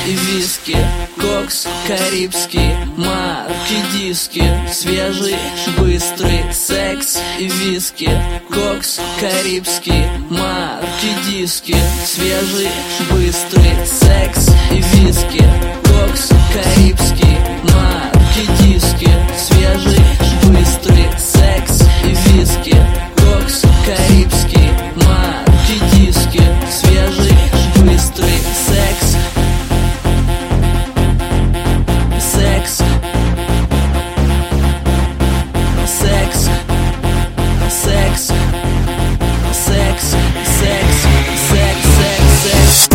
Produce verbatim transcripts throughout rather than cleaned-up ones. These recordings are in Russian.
и виски, кокс карибский, марки диски, свежий, быстрый секс и виски, кокс карибский, марки диски, свежий, быстрый секс и виски, кокс карибский, марки диски, свежий, быстрый секс и виски, кокс карибский, марки диски, свежий, быстрый секс. Секс. Секс. Секс. Секс. Секс. Секс. Секс.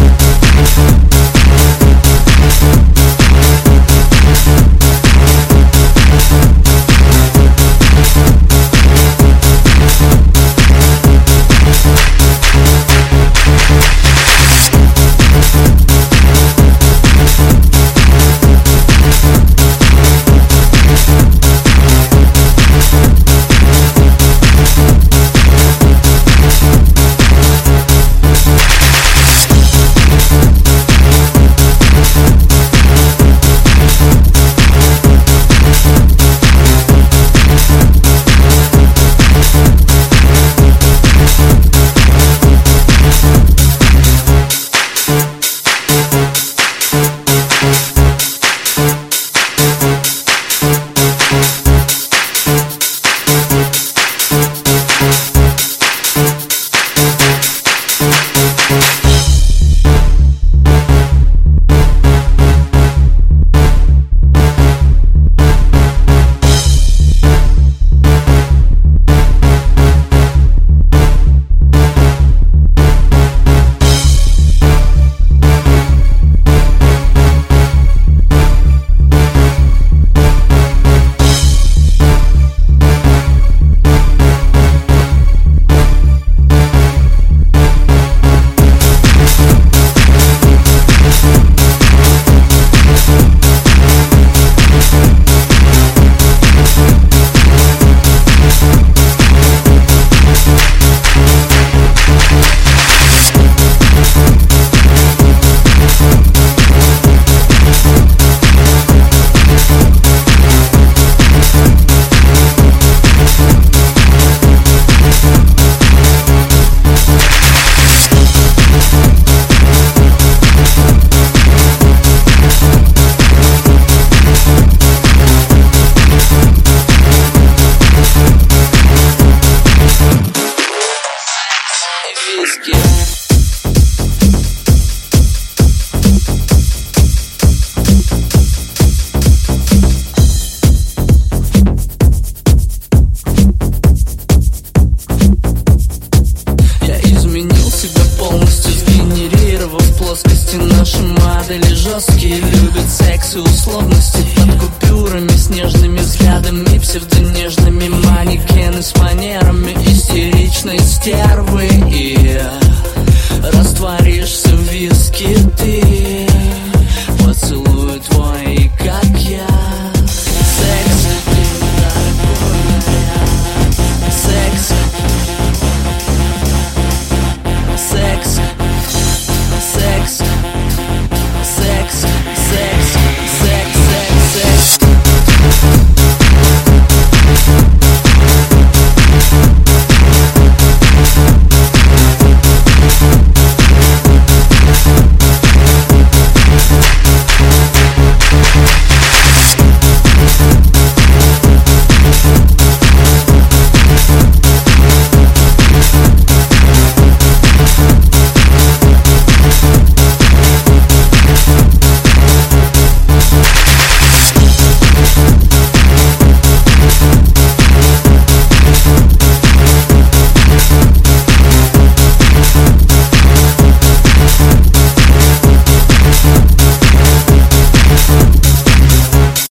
Наши модели жесткие, любят секс и условности под купюрами, с нежными взглядами, псевдонежными манекены с манерами истеричной стервы. И растворишься в виски ты.